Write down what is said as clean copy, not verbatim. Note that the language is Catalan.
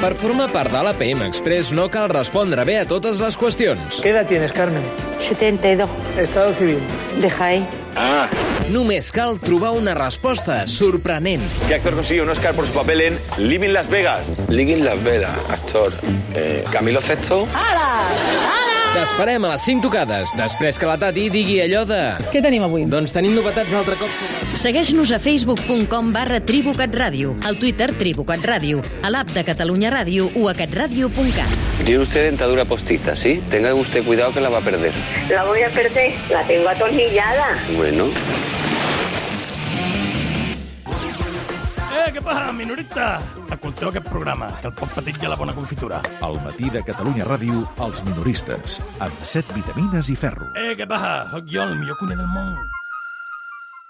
Per formar part de l'APM Express no cal respondre bé a totes les qüestions. ¿Qué edad tienes, Carmen? 72. Estado civil. De Jaén. Només cal trobar una resposta sorprenent. ¿Qué actor consiguió un Oscar por su papel en Living Las Vegas? Living Las Vegas, actor. Camilo Sesto. T'esperem a les 5 tocades, després que la Tati digui allò de... Què tenim avui? Doncs tenim novetats altre cop. Segueix-nos a facebook.com/tribucatradio, al Twitter Tribucatradio, a l'app de Catalunya Ràdio o a catradio.cat. Tiene usted dentadura postiza, ¿sí? Tenga usted cuidado que la va a perder. La voy a perder. La tengo atornillada. Bueno. Què passa, minorita? Escolteu aquest programa, que el poc petit ja la bona confitura. Al matí de Catalunya Ràdio, Els Minoristes, amb 7 vitamines i ferro. Què passa? Soc jo, el millor cuiner del món.